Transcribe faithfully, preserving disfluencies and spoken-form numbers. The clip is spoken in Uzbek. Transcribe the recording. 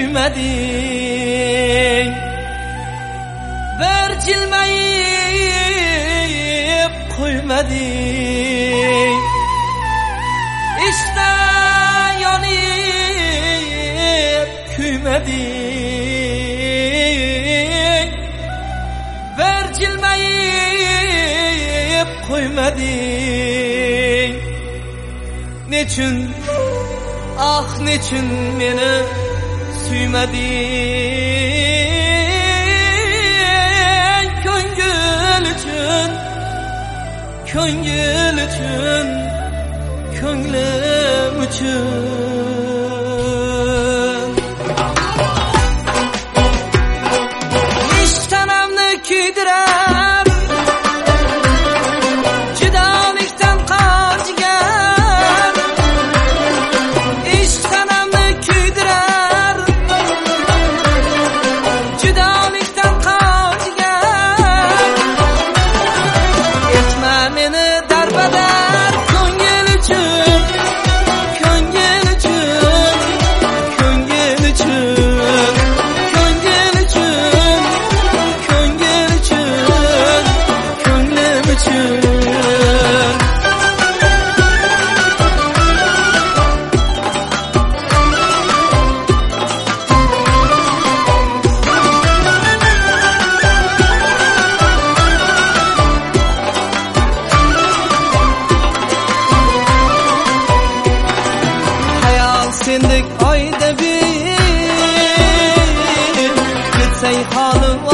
küymedin. Bir jilmayib qo'ymading. İşte yonib küymedin. Bir jilmayib qo'ymading. Nechun, ah nechun meni suymading. Ko'ngil uchun, ko'ngil uchun, ko'nglim uchun. Ishtanamni kuydirar judolikdan qochgan. Ishtanamni kuydirar judolikdan qochgan. Etma meni darbadar ko'ngil uchun, ko'ngil uchun, ko'ngil uchun, ko'ngil uchun, ko'ngil uchun, ko'nglim uchun. Sendek oyda bir ketsay holim